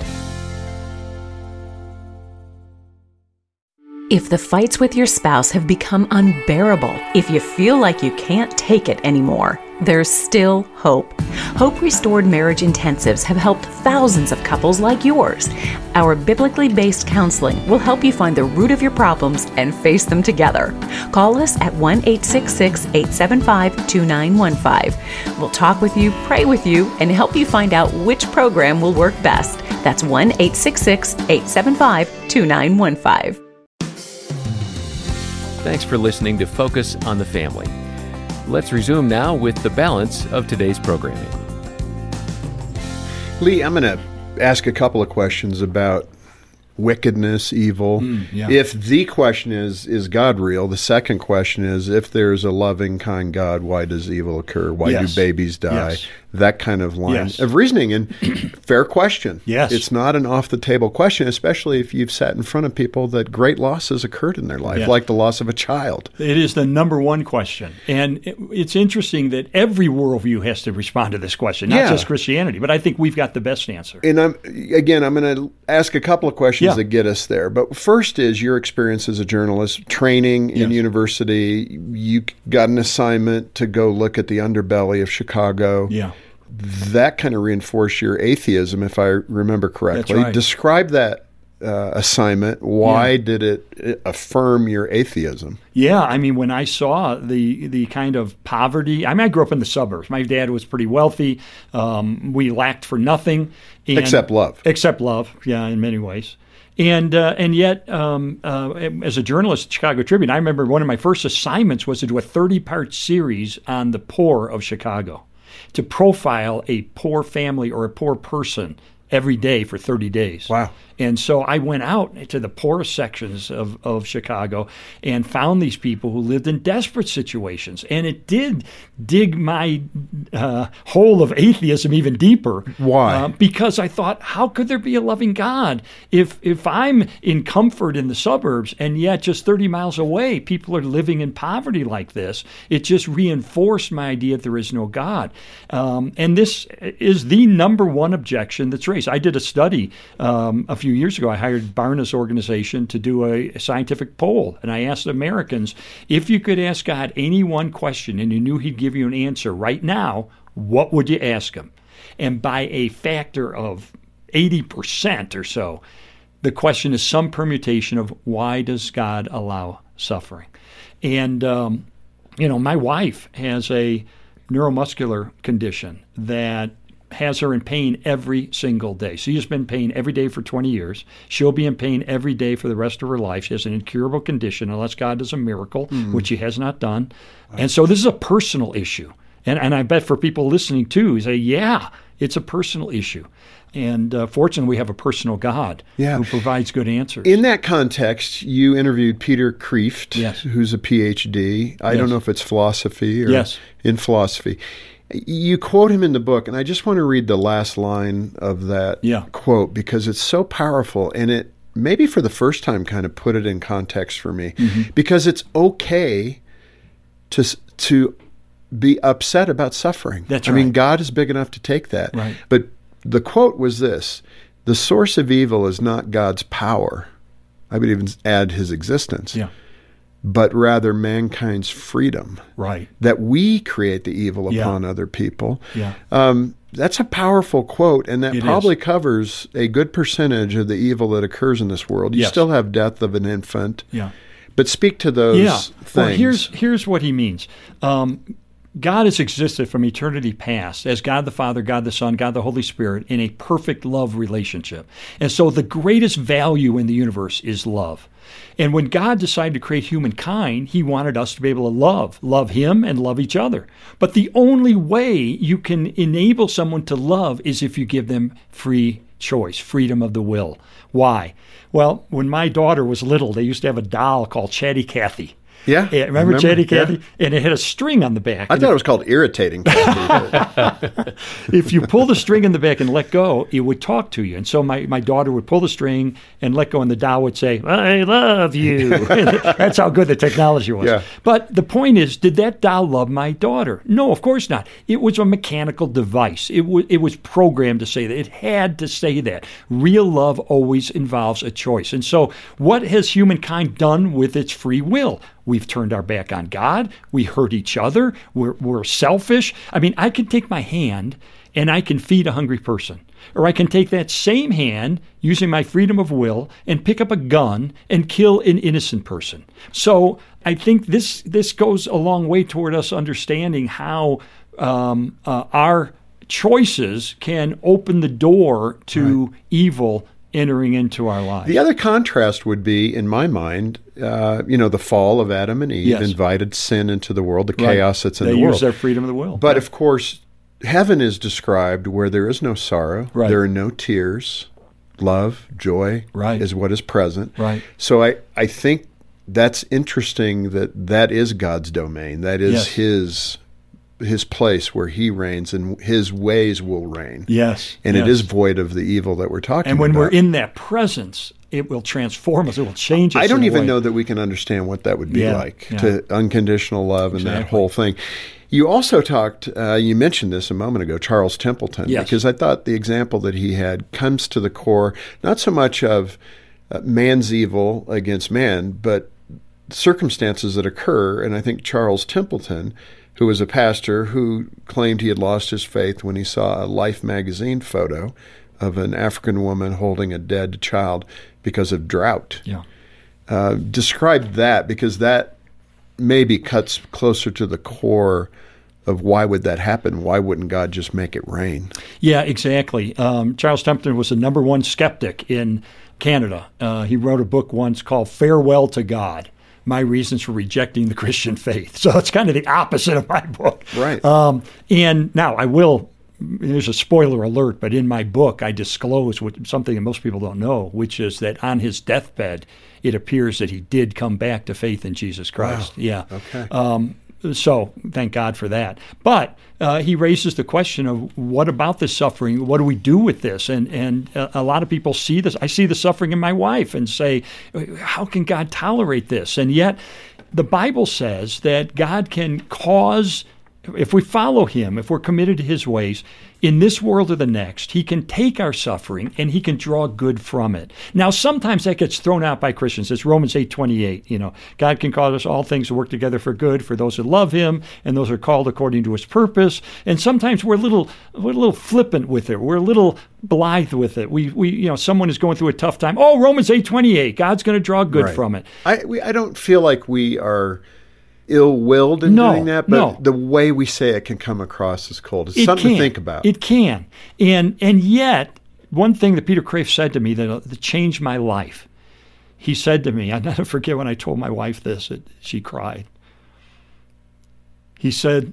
If the fights with your spouse have become unbearable, if you feel like you can't take it anymore, there's still hope. Hope Restored Marriage Intensives have helped thousands of couples like yours. Our biblically based counseling will help you find the root of your problems and face them together. Call us at one eight six six, eight seven five, two nine one five. We'll talk with you, pray with you, and help you find out which program will work best. That's one eight six six, eight seven five, two nine one five. Thanks for listening to Focus on the Family. Let's resume now with the balance of today's programming. Lee, I'm going to ask a couple of questions about wickedness, evil. Mm, yeah. If the question is, is God real? The second question is, if there's a loving, kind God, why does evil occur? Why yes. do babies die? Yes. That kind of line yes. of reasoning. And fair question. Yes. It's not an off-the-table question, especially if you've sat in front of people that great losses occurred in their life, yes. like the loss of a child. It is the number one question. And it, it's interesting that every worldview has to respond to this question, not yeah. just Christianity. But I think we've got the best answer. And I'm again, I'm going to ask a couple of questions yeah. that get us there. But first is your experience as a journalist, training in yes. university. You got an assignment to go look at the underbelly of Chicago. Yeah. That kind of reinforced your atheism, if I remember correctly. That's right. Describe that uh, assignment. Why yeah. did it affirm your atheism? Yeah, I mean, when I saw the the kind of poverty, I mean, I grew up in the suburbs. My dad was pretty wealthy. Um, we lacked for nothing. And, Except love. Except love, yeah, in many ways. And uh, and yet, um, uh, as a journalist at Chicago Tribune, I remember one of my first assignments was to do a thirty-part series on the poor of Chicago, to profile a poor family or a poor person every day for thirty days. Wow. And so I went out to the poorest sections of, of Chicago and found these people who lived in desperate situations. And it did dig my uh, hole of atheism even deeper. Why? Uh, because I thought, how could there be a loving God if if I'm in comfort in the suburbs and yet just thirty miles away people are living in poverty like this? It just reinforced my idea that there is no God. Um, and this is the number one objection that's raised. I did a study um, a few years ago. I hired Barna's organization to do a, a scientific poll, and I asked Americans, if you could ask God any one question and you knew he'd give you an answer right now, what would you ask him? And by a factor of eighty percent or so, the question is some permutation of why does God allow suffering? And, um, you know, my wife has a neuromuscular condition that has her in pain every single day. She has been in pain every day for twenty years. She'll be in pain every day for the rest of her life. She has an incurable condition unless God does a miracle, mm. which he has not done. And so this is a personal issue. And and I bet for people listening too, say, yeah, it's a personal issue. And uh, fortunately, we have a personal God yeah. who provides good answers. In that context, you interviewed Peter Kreeft, yes. who's a P H D. I yes. don't know if it's philosophy or yes. in philosophy. You quote him in the book, and I just want to read the last line of that yeah. quote because it's so powerful, and it maybe for the first time kind of put it in context for me. Mm-hmm. Because it's okay to to be upset about suffering. That's I right. mean, God is big enough to take that. Right. But the quote was this: the source of evil is not God's power. I would even add his existence. Yeah. But rather mankind's freedom. Right. That we create the evil yeah. upon other people. Yeah. Um, that's a powerful quote, and that it probably is. covers a good percentage of the evil that occurs in this world. You yes. still have death of an infant. Yeah. But speak to those yeah. things. Well, here's, here's what he means. Um, God has existed from eternity past as God the Father, God the Son, God the Holy Spirit in a perfect love relationship. And so the greatest value in the universe is love. And when God decided to create humankind, he wanted us to be able to love, love him and love each other. But the only way you can enable someone to love is if you give them free choice, freedom of the will. Why? Well, when my daughter was little, they used to have a doll called Chatty Cathy. Yeah. yeah remember, remember Chatty Cathy? Yeah. And it had a string on the back. I and thought if, it was called Irritating Cathy. If you pull the string in the back and let go, it would talk to you. And so my, my daughter would pull the string and let go, and the doll would say, I love you. That's how good the technology was. Yeah. But the point is, did that doll love my daughter? No, of course not. It was a mechanical device. It, w- it was programmed to say that. It had to say that. Real love always involves a choice. And so what has humankind done with its free will? We've turned our back on God. We hurt each other. We're, we're selfish. I mean, I can take my hand and I can feed a hungry person. Or I can take that same hand, using my freedom of will, and pick up a gun and kill an innocent person. So I think this this goes a long way toward us understanding how um, uh, our choices can open the door to right. evil entering into our lives. The other contrast would be, in my mind, uh, you know, the fall of Adam and Eve yes. invited sin into the world, the right. chaos that's in they the world. They use their freedom of the will. But right. of course, heaven is described where there is no sorrow, right. there are no tears, love, joy right. is what is present. Right. So I, I think that's interesting that that is God's domain. That is yes. his his place where he reigns, and his ways will reign. Yes. And yes. it is void of the evil that we're talking about. And when about. we're in that presence, it will transform us. It will change us. I don't in a even way. know that we can understand what that would be yeah. like, yeah. to unconditional love and exactly. that whole thing. You also talked, uh, you mentioned this a moment ago, Charles Templeton, yes. because I thought the example that he had comes to the core, not so much of uh, man's evil against man, but circumstances that occur. And I think Charles Templeton, who was a pastor who claimed he had lost his faith when he saw a Life magazine photo of an African woman holding a dead child because of drought. Yeah. Uh, describe that, because that maybe cuts closer to the core of why would that happen? Why wouldn't God just make it rain? Yeah, exactly. Um, Charles Templeton was the number one skeptic in Canada. Uh, he wrote a book once called Farewell to God, My Reasons for Rejecting the Christian Faith. So it's kind of the opposite of my book. Right. Um, and now I will, there's a spoiler alert, but in my book I disclose what, something that most people don't know, which is that on his deathbed, it appears that he did come back to faith in Jesus Christ. Wow. Yeah. Okay. Um, so thank God for that. But uh, he raises the question of what about this suffering? What do we do with this? And and a, a lot of people see this. I see the suffering in my wife and say, how can God tolerate this? And yet the Bible says that God can cause if we follow him, if we're committed to his ways, in this world or the next, he can take our suffering and he can draw good from it. Now, sometimes that gets thrown out by Christians. It's Romans eight twenty-eight. You know, God can cause us all things to work together for good for those who love him, and those are called according to his purpose. And sometimes we're a little, we're a little flippant with it. We're a little blithe with it. We, we, you know, someone is going through a tough time. Oh, Romans eight twenty-eight. God's going to draw good right. from it. I, we, I don't feel like we are ill-willed in no, doing that, but no. the way we say it can come across as cold. It's it something can. to think about. It can. And and yet, one thing that Peter Kreeft said to me that, that changed my life, he said to me, I'll never forget when I told my wife this, it, she cried. He said,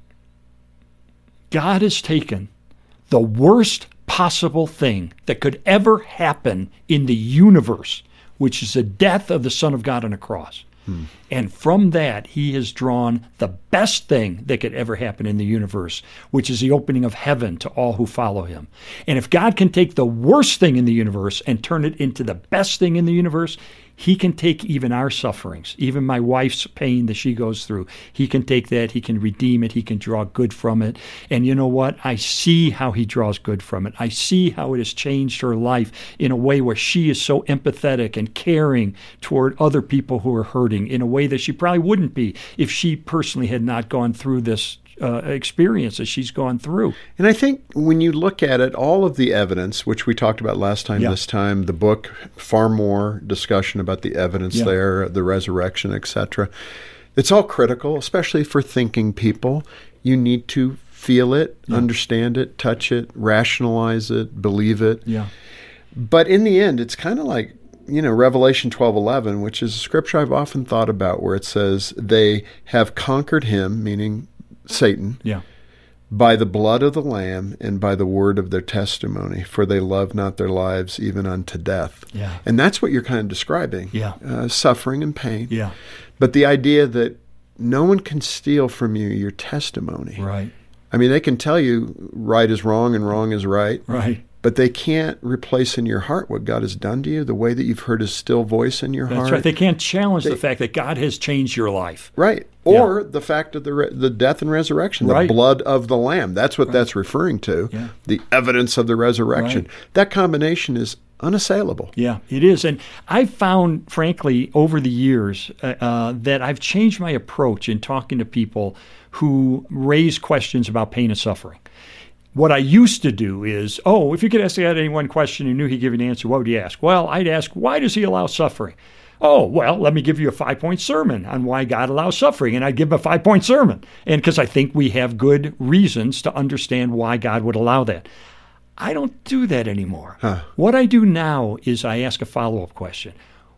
God has taken the worst possible thing that could ever happen in the universe, which is the death of the Son of God on a cross. Hmm. And from that, he has drawn the best thing that could ever happen in the universe, which is the opening of heaven to all who follow him. And if God can take the worst thing in the universe and turn it into the best thing in the universe, he can take even our sufferings, even my wife's pain that she goes through. He can take that, he can redeem it, he can draw good from it. And you know what? I see how he draws good from it. I see how it has changed her life in a way where she is so empathetic and caring toward other people who are hurting in a way that she probably wouldn't be if she personally had not gone through this Uh, experience that she's gone through. And I think when you look at it, all of the evidence, which we talked about last time, yeah. this time, the book, far more discussion about the evidence yeah. there, the resurrection, et cetera. It's all critical, especially for thinking people. You need to feel it, yeah. understand it, touch it, rationalize it, believe it. Yeah. But in the end, it's kind of like, you know, Revelation twelve eleven, which is a scripture I've often thought about, where it says, they have conquered him, meaning Satan, yeah. by the blood of the Lamb and by the word of their testimony, for they love not their lives even unto death. Yeah. And that's what you're kind of describing, yeah. uh, suffering and pain. Yeah. But the idea that no one can steal from you your testimony. Right. I mean, they can tell you right is wrong and wrong is right. Right. But they can't replace in your heart what God has done to you, the way that you've heard his still voice in your That's heart. That's right. They can't challenge they, the fact that God has changed your life. Right. Or yeah. the fact of the re- the death and resurrection, right. the blood of the Lamb. That's what right. that's referring to, yeah. the evidence of the resurrection. Right. That combination is unassailable. Yeah, it is. And I've found, frankly, over the years uh, uh, that I've changed my approach in talking to people who raise questions about pain and suffering. What I used to do is, oh, if you could ask God any one question and knew he'd give you an answer, what would you ask? Well, I'd ask, why does he allow suffering? Oh, well, let me give you a five-point sermon on why God allows suffering. And I'd give him a five-point sermon. And because I think we have good reasons to understand why God would allow that. I don't do that anymore. Huh. What I do now is I ask a follow-up question.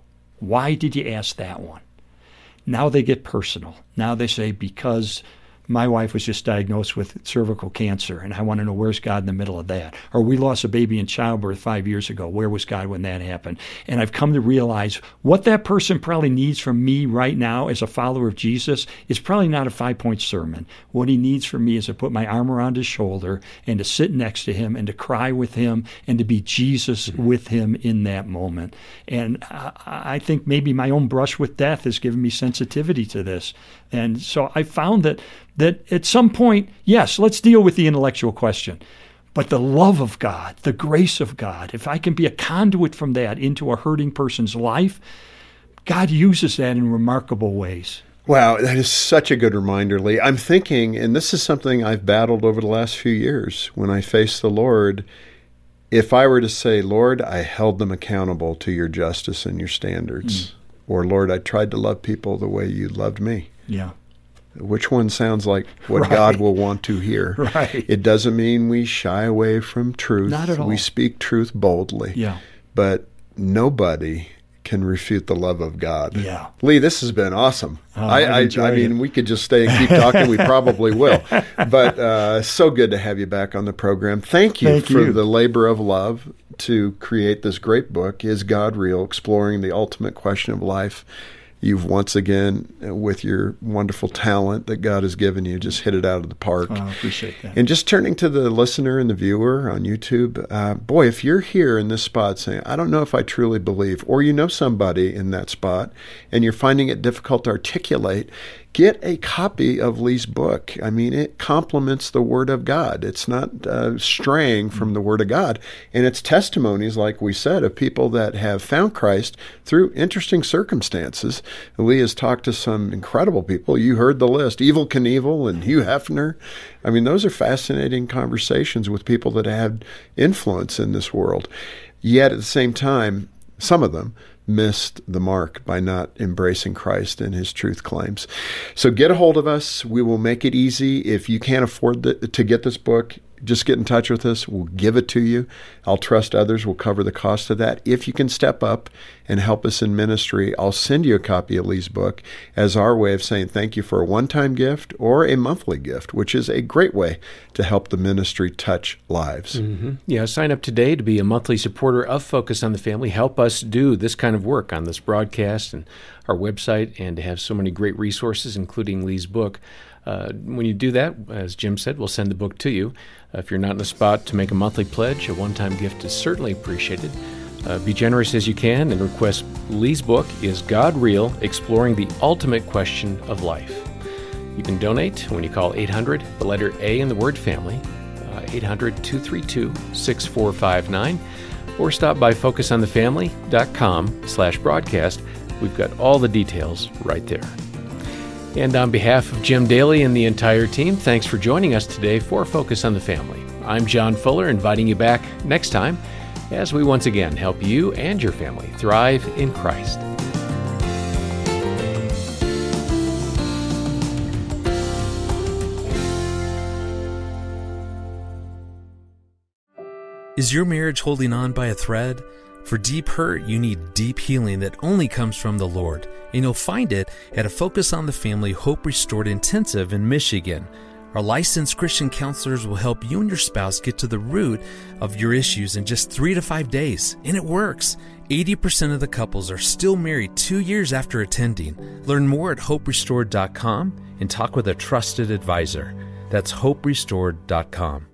Why did you ask that one? Now they get personal. Now they say, because my wife was just diagnosed with cervical cancer, and I want to know, where's God in the middle of that? Or we lost a baby in childbirth five years ago. Where was God when that happened? And I've come to realize what that person probably needs from me right now as a follower of Jesus is probably not a five-point sermon. What he needs from me is to put my arm around his shoulder and to sit next to him and to cry with him and to be Jesus with him in that moment. And I, I think maybe my own brush with death has given me sensitivity to this. And so I found that that at some point, yes, let's deal with the intellectual question. But the love of God, the grace of God, if I can be a conduit from that into a hurting person's life, God uses that in remarkable ways. Wow, that is such a good reminder, Lee. I'm thinking, and this is something I've battled over the last few years when I face the Lord, if I were to say, Lord, I held them accountable to your justice and your standards, mm. or Lord, I tried to love people the way you loved me. Yeah. Which one sounds like what right. God will want to hear? Right. It doesn't mean we shy away from truth. Not at all. We speak truth boldly. Yeah. But nobody can refute the love of God. Yeah. Lee, this has been awesome. Oh, I, I, I mean, it. we could just stay and keep talking. We probably will. But uh, so good to have you back on the program. Thank you Thank for you. the labor of love to create this great book, Is God Real? Exploring the Ultimate Question of Life. You've once again, with your wonderful talent that God has given you, just hit it out of the park. Oh, I appreciate that. And just turning to the listener and the viewer on YouTube, uh, boy, if you're here in this spot saying, I don't know if I truly believe, or you know somebody in that spot, and you're finding it difficult to articulate, get a copy of Lee's book. I mean, it complements the Word of God. It's not uh, straying from the Word of God. And it's testimonies, like we said, of people that have found Christ through interesting circumstances. Lee has talked to some incredible people. You heard the list, Evel Knievel and Hugh Hefner. I mean, those are fascinating conversations with people that had influence in this world. Yet at the same time, some of them missed the mark by not embracing Christ and his truth claims. So get a hold of us. We will make it easy. If you can't afford the, to get this book, just get in touch with us. We'll give it to you. I'll trust others will cover the cost of that. If you can step up and help us in ministry, I'll send you a copy of Lee's book as our way of saying thank you for a one-time gift or a monthly gift, which is a great way to help the ministry touch lives. Mm-hmm. Yeah, sign up today to be a monthly supporter of Focus on the Family. Help us do this kind of work on this broadcast and our website, and to have so many great resources, including Lee's book. Uh, when you do that, as Jim said, we'll send the book to you. Uh, if you're not in the spot to make a monthly pledge, a one-time gift is certainly appreciated. Uh, be generous as you can and request Lee's book, Is God Real? Exploring the Ultimate Question of Life. You can donate when you call eight hundred, the letter A in the word family, uh, eight hundred, two three two, six four five nine, or stop by focus on the family dot com slash broadcast. We've got all the details right there. And on behalf of Jim Daly and the entire team, thanks for joining us today for Focus on the Family. I'm John Fuller, inviting you back next time as we once again help you and your family thrive in Christ. Is your marriage holding on by a thread? For deep hurt, you need deep healing that only comes from the Lord. And you'll find it at a Focus on the Family Hope Restored Intensive in Michigan. Our licensed Christian counselors will help you and your spouse get to the root of your issues in just three to five days. And it works. eighty percent of the couples are still married two years after attending. Learn more at hope restored dot com and talk with a trusted advisor. That's hope restored dot com.